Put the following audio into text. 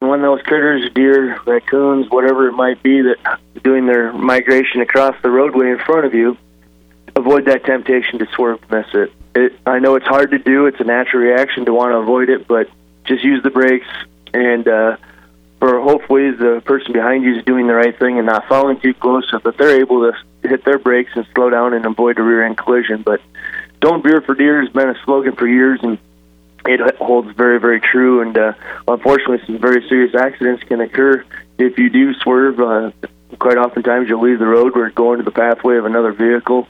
when those critters, deer, raccoons, whatever it might be, that doing their migration across the roadway in front of you, avoid that temptation to swerve and miss it. I know it's hard to do. It's a natural reaction to want to avoid it, but just use the brakes, and for hopefully the person behind you is doing the right thing and not following too close so that they're able to hit their brakes and slow down and avoid a rear-end collision. But don't veer for deer has been a slogan for years, and it holds very, very true. And unfortunately, some very serious accidents can occur if you do swerve. Quite oftentimes you'll leave the road or go into the pathway of another vehicle,